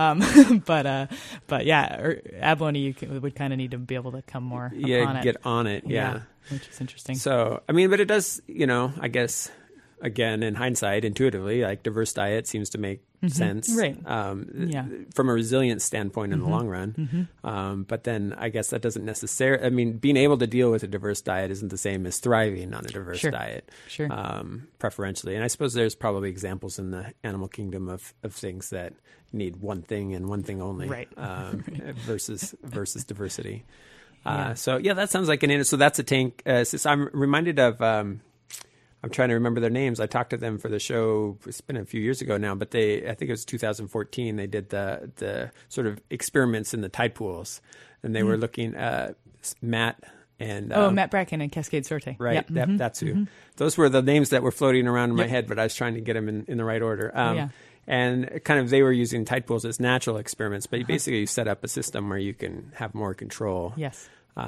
But yeah, abalone would kind of need to be able to come more upon it. Get on it. Yeah. Which is interesting. So, but it does, I guess, again, in hindsight, intuitively, like diverse diet seems to make sense. Right. From a resilience standpoint in the long run. But then I guess that doesn't necessarily, being able to deal with a diverse diet isn't the same as thriving on a diverse diet. Sure. Preferentially. And I suppose there's probably examples in the animal kingdom of things that need one thing and one thing only. Right. Versus diversity. So that sounds like so that's a tank. I'm reminded of, I'm trying to remember their names. I talked to them for the show. It's been a few years ago now, but I think it was 2014. They did the sort of experiments in the tide pools, and they were looking at Matt and Matt Bracken and Cascade Sorte. Right. Yep. That's who. Those were the names that were floating around in my head, but I was trying to get them in the right order. And kind of they were using tide pools as natural experiments, but basically you set up a system where you can have more control. Yes.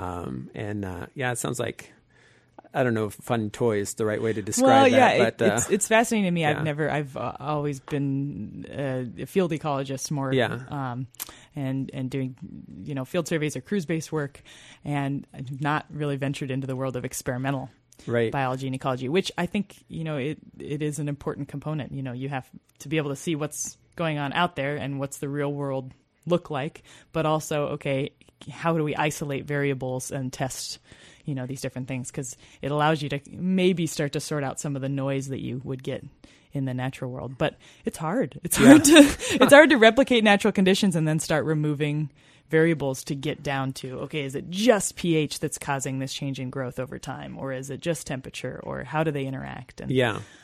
It sounds like, I don't know if fun toy is the right way to describe that. But it's fascinating to me. Yeah. I've always been a field ecologist more. Yeah. And doing, field surveys or cruise-based work, and I've not really ventured into the world of experimental biology and ecology, which I think, it is an important component. You have to be able to see what's going on out there and what's the real world look like, but also, okay, how do we isolate variables and test, these different things? Because it allows you to maybe start to sort out some of the noise that you would get in the natural world. But it's hard. It's hard to replicate natural conditions and then start removing variables to get down to, okay, is it just pH that's causing this change in growth over time, or is it just temperature, or how do they interact? And,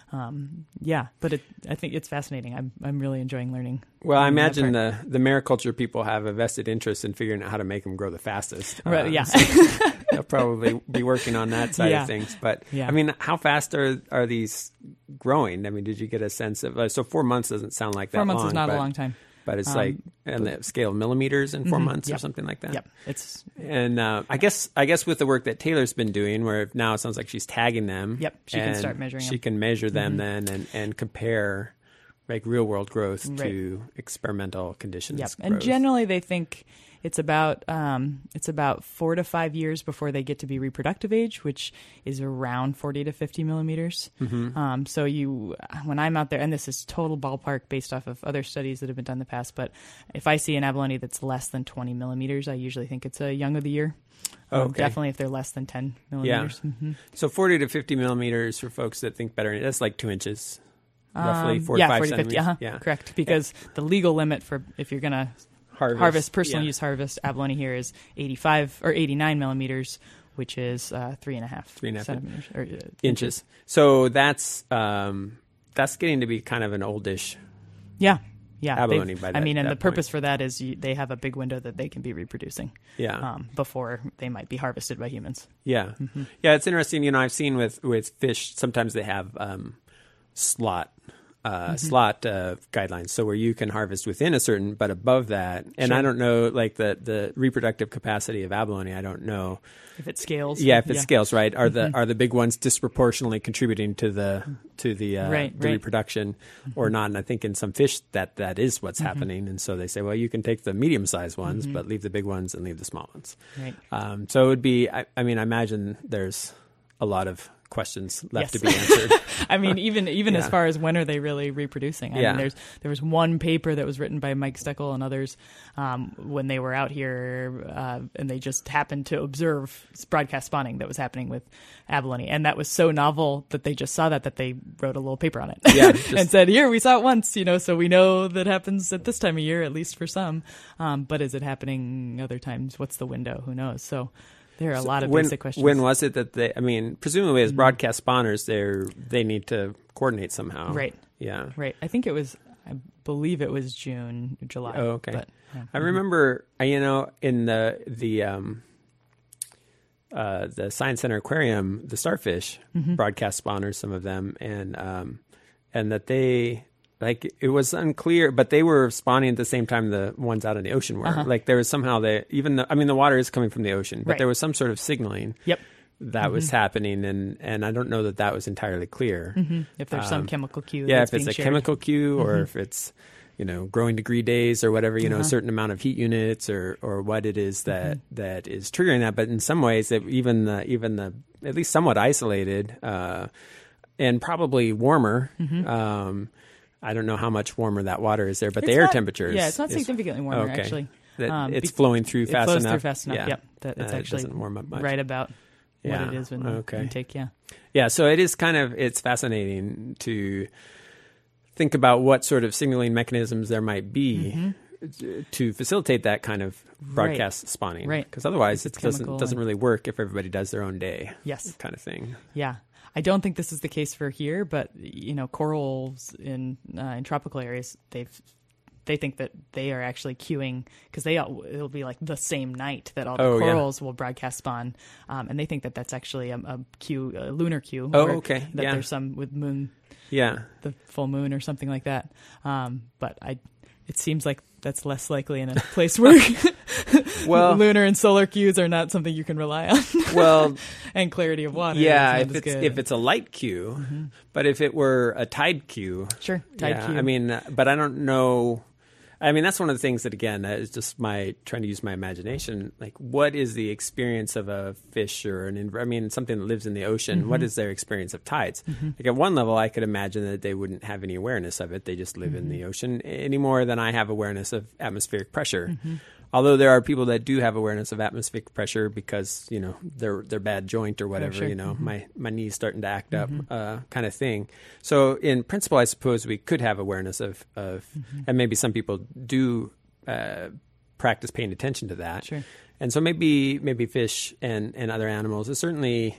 but I think it's fascinating. I'm really enjoying learning. Well, I imagine the mariculture people have a vested interest in figuring out how to make them grow the fastest. Right. So they'll probably be working on that side of things. But how fast are these growing? Did you get a sense of? So 4 months doesn't sound like that long. 4 months is not a long time. but it's like on the scale of millimeters in 4 months or something like that. Yep. It's And I guess with the work that Taylor's been doing, where now it sounds like she's tagging them. Yep, she can start measuring She them. can measure them then and compare like real world growth to experimental conditions. Yep. growth. And generally they think it's about 4 to 5 years before they get to be reproductive age, which is around 40 to 50 millimeters. So when I'm out there, and this is total ballpark based off of other studies that have been done in the past, but if I see an abalone that's less than 20 millimeters, I usually think it's a young of the year. Definitely if they're less than 10 millimeters. Yeah. So 40 to 50 millimeters for folks that think better. That's like 2 inches. Roughly 4 to 5 40 to 50. centimeters. Yeah, correct. Because the legal limit for if you're going to harvest personal use harvest abalone here is 85 or 89 millimeters, which is 3.5 centimeters or inches. So that's getting to be kind of an oldish abalone by that. I mean, and that the point. purpose for that is they have a big window that they can be reproducing. Yeah. Before they might be harvested by humans. Yeah. Yeah, it's interesting. You know, I've seen with fish, sometimes they have slot guidelines, so where you can harvest within a certain, but above that, and I don't know, like the reproductive capacity of abalone. I don't know if it scales. Yeah, if it scales, right? Are the big ones disproportionately contributing to the reproduction or not? And I think in some fish that is what's happening, and so they say, well, you can take the medium sized ones, but leave the big ones and leave the small ones. Right. So it would be. I mean, I imagine there's a lot of questions left to be answered. I mean, even as far as when are they really reproducing? I mean, there was one paper that was written by Mike Steckel and others when they were out here, and they just happened to observe broadcast spawning that was happening with abalone, and that was so novel that they just saw that they wrote a little paper on it, and said, "Here, we saw it once, so we know that happens at this time of year, at least for some. But is it happening other times? What's the window? Who knows?" So. There are a lot of basic questions. When was it that they? I mean, presumably as broadcast spawners, they need to coordinate somehow, right? Yeah, right. I think it was. I believe it was June, July. Oh, okay. But, I remember, in the Science Center Aquarium, the starfish broadcast spawners, some of them, and that they. Like, it was unclear, but they were spawning at the same time the ones out in the ocean were. Like, there was somehow the water is coming from the ocean, but there was some sort of signaling that was happening, and I don't know that was entirely clear. If there's some chemical cue. Yeah, that's if it's being a shared. chemical cue or if it's, growing degree days or whatever, a certain amount of heat units or what it is that is triggering that. But in some ways, that even the at least somewhat isolated and probably warmer. I don't know how much warmer that water is there, but the air temperature it's not significantly warmer, actually. It's flowing through fast enough. It flows through fast enough, that it's actually it doesn't warm up much. right about what it is when you take, Yeah, so it is it's fascinating to think about what sort of signaling mechanisms there might be to facilitate that kind of broadcast spawning. Right. Because otherwise it doesn't really work if everybody does their own day. Yes. Kind of thing. Yeah. I don't think this is the case for here, but corals in tropical areas, they think that they are actually queuing because it'll be like the same night that all the corals will broadcast spawn, and they think that that's actually a lunar queue. Oh, okay. That there's some with moon, the full moon or something like that. But it seems like that's less likely in a place where lunar and solar cues are not something you can rely on. Well, and clarity of water. Yeah, if it's a light cue, but if it were a tide cue, sure, tide cue. I mean, but I don't know. I mean, that's one of the things that, again, is just trying to use my imagination. Like, what is the experience of a fish or something that lives in the ocean? What is their experience of tides? Like, at one level, I could imagine that they wouldn't have any awareness of it. They just live in the ocean any more than I have awareness of atmospheric pressure. Although there are people that do have awareness of atmospheric pressure because, they're bad joint or whatever, sure. My knee's starting to act up kind of thing. So in principle, I suppose we could have awareness of and maybe some people do practice paying attention to that. Sure. And so maybe fish and other animals, certainly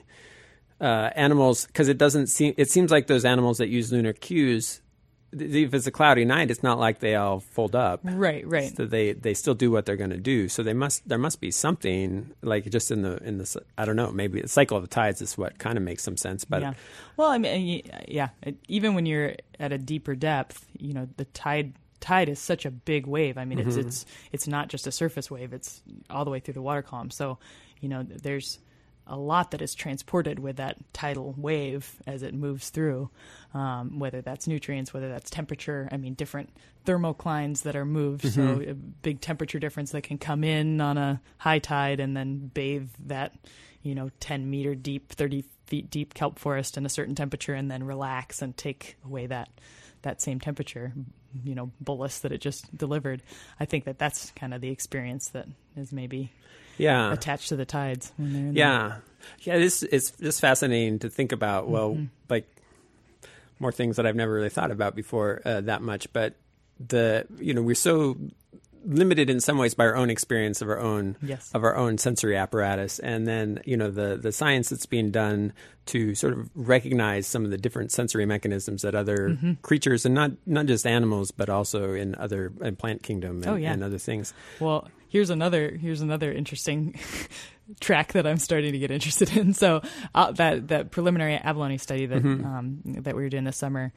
animals, because it seems like those animals that use lunar cues, if it's a cloudy night, it's not like they all fold up. Right. So they still do what they're going to do. So there must be something like just in the I don't know, maybe the cycle of the tides is what kind of makes some sense. But well, I mean, even when you're at a deeper depth, the tide tide is such a big wave. I mean, it's not just a surface wave; it's all the way through the water column. So, there's a lot that is transported with that tidal wave as it moves through, whether that's nutrients, whether that's temperature. I mean, different thermoclines that are moved. So a big temperature difference that can come in on a high tide and then bathe that, 10-meter deep, 30 feet deep kelp forest in a certain temperature and then relax and take away that same temperature, bolus that it just delivered. I think that's kind of the experience that is maybe attached to the tides. When yeah. It's just fascinating to think about. Well, like more things that I've never really thought about before that much. But we're so limited in some ways by our own experience of our own sensory apparatus, and then the science that's being done to sort of recognize some of the different sensory mechanisms that other creatures, and not just animals, but also in plant kingdom and other things. Well, here's another interesting track that I'm starting to get interested in. So that preliminary abalone study that that we were doing this summer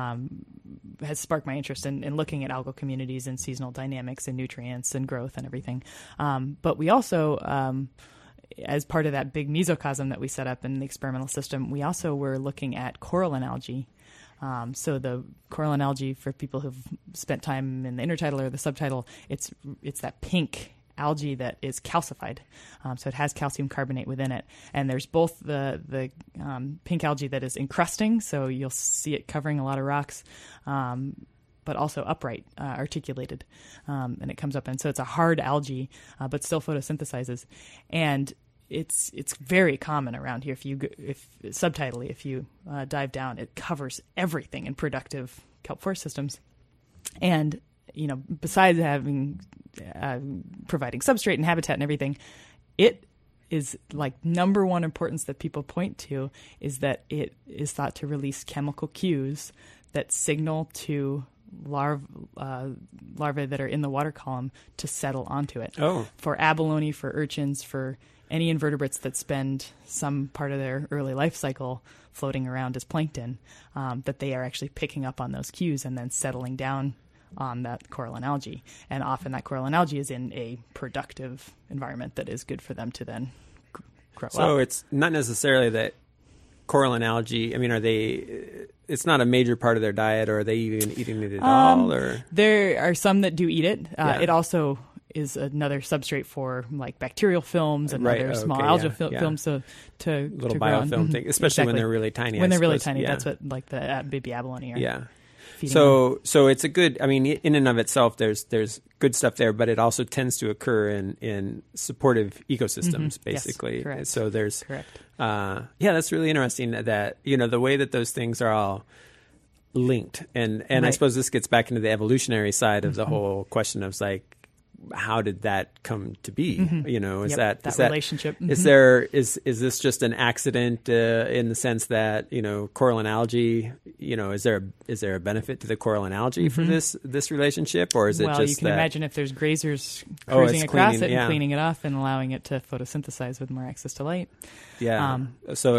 has sparked my interest in looking at algal communities and seasonal dynamics and nutrients and growth and everything. But we also, as part of that big mesocosm that we set up in the experimental system, we also were looking at coralline algae. So the coralline algae, for people who've spent time in the intertidal or the subtidal, it's that pink algae that is calcified. So it has calcium carbonate within it. And there's both the pink algae that is encrusting, so you'll see it covering a lot of rocks, but also upright, articulated. And it comes up, and so it's a hard algae, but still photosynthesizes. And it's very common around here. If subtidally, if you dive down, it covers everything in productive kelp forest systems. And besides providing substrate and habitat and everything, it is like number one importance that people point to is that it is thought to release chemical cues that signal to larvae that are in the water column to settle onto it. Oh. For abalone, for urchins, for any invertebrates that spend some part of their early life cycle floating around as plankton, that they are actually picking up on those cues and then settling down on that coralline algae. And often that coralline algae is in a productive environment that is good for them to then grow up. So it's not necessarily that coralline algae, it's not a major part of their diet, or are they even eating it at all? Or there are some that do eat it. It also is another substrate for like bacterial films and other small algal films to little grow biofilm on. thing, especially when they're really tiny. When they're really tiny, that's what like the baby abalone are. Yeah. So it's a good, in and of itself, there's good stuff there, but it also tends to occur in supportive ecosystems, basically. Yes, correct. So there's, correct. That's really interesting that, the way that those things are all linked. And I suppose this gets back into the evolutionary side of the whole question of like, how did that come to be? Is that relationship? Is this just an accident in the sense that coralline algae? Is there a benefit to the coralline algae for this relationship, or is it just you can imagine if there's grazers cruising across it and cleaning it off and allowing it to photosynthesize with more access to light. Yeah. So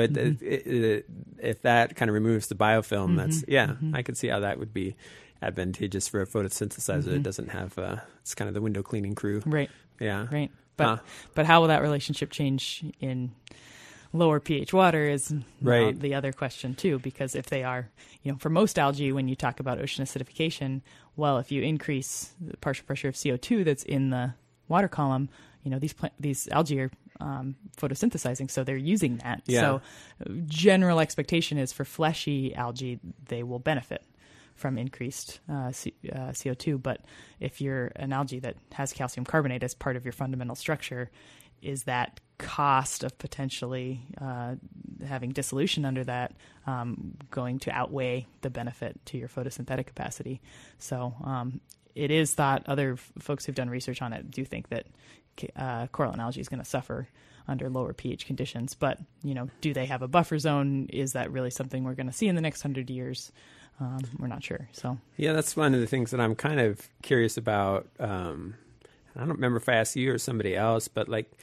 if that kind of removes the biofilm, that's I could see how that would be advantageous for a photosynthesizer. It doesn't have it's kind of the window cleaning crew, right? Yeah, right. But how will that relationship change in lower pH water is the other question too, because if they are, for most algae, when you talk about ocean acidification, well, if you increase the partial pressure of CO2 that's in the water column, these algae are photosynthesizing, so they're using that. So general expectation is for fleshy algae, they will benefit from increased CO2. But if you're an algae that has calcium carbonate as part of your fundamental structure, is that cost of potentially having dissolution under that going to outweigh the benefit to your photosynthetic capacity? So it is thought, other folks who've done research on it do think that coralline algae is going to suffer under lower pH conditions. But, do they have a buffer zone? Is that really something we're going to see in the next 100 years? We're not sure. So that's one of the things that I'm kind of curious about. I don't remember if I asked you or somebody else, but like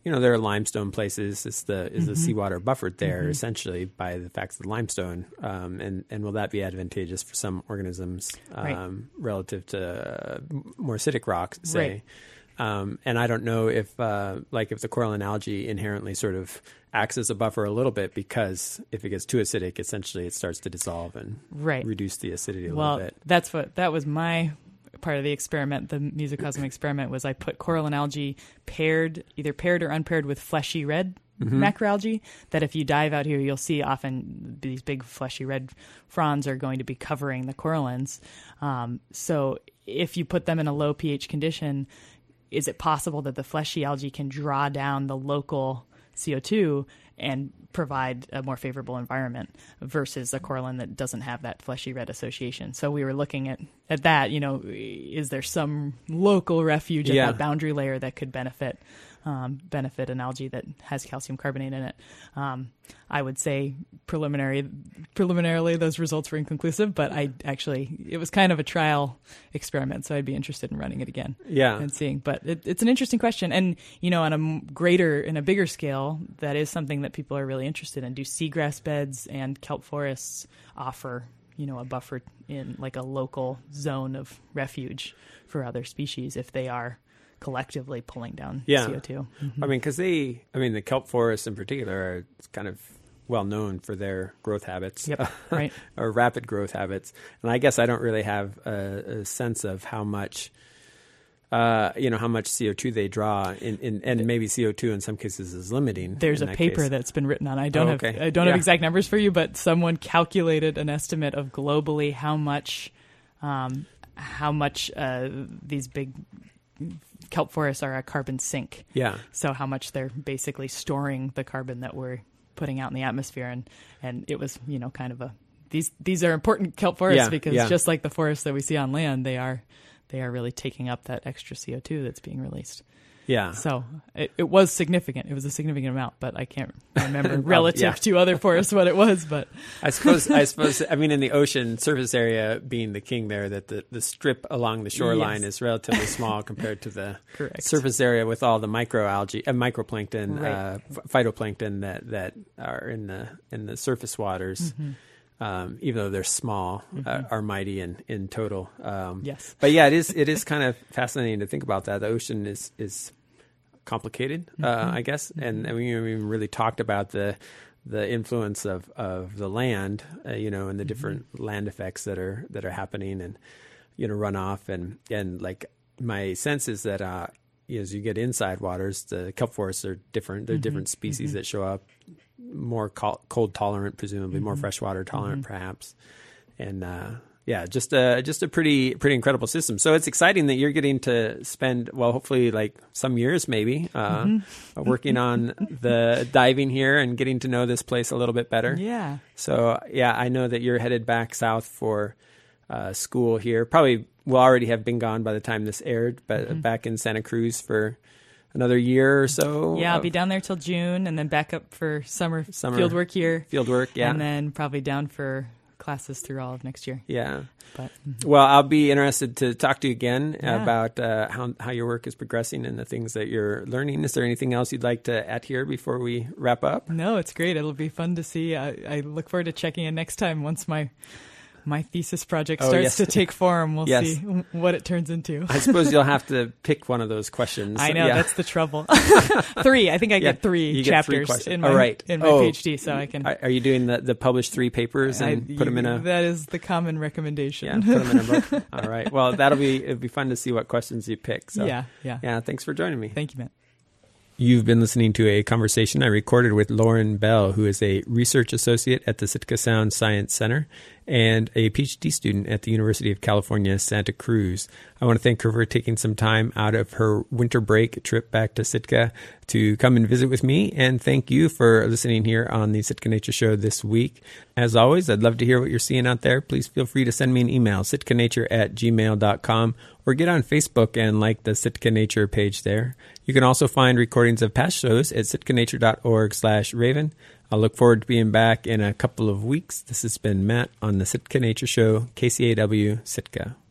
there are limestone places. Is the seawater buffered there essentially by the fact of the limestone? And will that be advantageous for some organisms relative to more acidic rocks, say? Right. And I don't know if the coralline algae inherently sort of acts as a buffer a little bit, because if it gets too acidic, essentially it starts to dissolve and reduce the acidity a little bit. That was my part of the experiment. The Mesocosm experiment was I put coralline algae either paired or unpaired with fleshy red macroalgae, that if you dive out here, you'll see often these big fleshy red fronds are going to be covering the corallines. So if you put them in a low pH condition, is it possible that the fleshy algae can draw down the local CO2 and provide a more favorable environment versus a coralline that doesn't have that fleshy red association? So we were looking at that, is there some local refuge at that boundary layer that could benefit an algae that has calcium carbonate in it? I would say preliminarily those results were inconclusive, but it was kind of a trial experiment, so I'd be interested in running it again and seeing. But it's an interesting question. And, on a bigger scale, that is something that people are really interested in. Do seagrass beds and kelp forests offer, a buffer in like a local zone of refuge for other species if they are collectively pulling down CO2? I mean, because the kelp forests in particular are kind of well known for their growth habits, or rapid growth habits. And I guess I don't really have a sense of how much, how much CO2 they draw, and maybe CO2 in some cases is limiting. There's a paper that's been written on. I don't have exact numbers for you, but someone calculated an estimate of globally how much these big kelp forests are a carbon sink. Yeah. So how much they're basically storing the carbon that we're putting out in the atmosphere, and it was kind of these are important kelp forests because just like the forests that we see on land, they are really taking up that extra CO2 that's being released. Yeah. So it was significant. It was a significant amount, but I can't remember relative to other forests what it was. But I suppose, in the ocean surface area being the king there, that the strip along the shoreline is relatively small compared to the surface area with all the microalgae, microplankton, phytoplankton that are in the surface waters. Even though they're small, are mighty in total. Yes. But yeah, it is kind of fascinating to think about that. The ocean is complicated, I guess. And we even really talked about the influence of the land, and the different land effects that are happening, and, runoff. And like my sense is that, as you get inside waters, the kelp forests are different. There are different species that show up, more cold tolerant, presumably more freshwater tolerant, perhaps, and just a pretty incredible system. So it's exciting that you're getting to spend, hopefully like some years maybe, working on the diving here and getting to know this place a little bit better. Yeah. So I know that you're headed back south for school here. Probably will already have been gone by the time this aired, but back in Santa Cruz for another year or so. Yeah, I'll be down there till June, and then back up for summer fieldwork here. And then probably down for classes through all of next year. Yeah. Well, I'll be interested to talk to you again about how your work is progressing and the things that you're learning. Is there anything else you'd like to add here before we wrap up? No, it's great. It'll be fun to see. I look forward to checking in next time once my thesis project starts to take form. We'll see what it turns into. I suppose you'll have to pick one of those questions. I know, that's the trouble. 3. I think I get 3 chapters in my PhD, so I can. Are you doing the published 3 papers and put them in a? That is the common recommendation. Yeah, put them in a book. All right. Well, it'll be fun to see what questions you pick. So, yeah. Thanks for joining me. Thank you, Matt. You've been listening to a conversation I recorded with Lauren Bell, who is a research associate at the Sitka Sound Science Center and a PhD student at the University of California, Santa Cruz. I want to thank her for taking some time out of her winter break trip back to Sitka to come and visit with me. And thank you for listening here on the Sitka Nature Show this week. As always, I'd love to hear what you're seeing out there. Please feel free to send me an email, sitkanature@gmail.com, or get on Facebook and like the Sitka Nature page there. You can also find recordings of past shows at sitkanature.org/Raven. I look forward to being back in a couple of weeks. This has been Matt on the Sitka Nature Show, KCAW Sitka.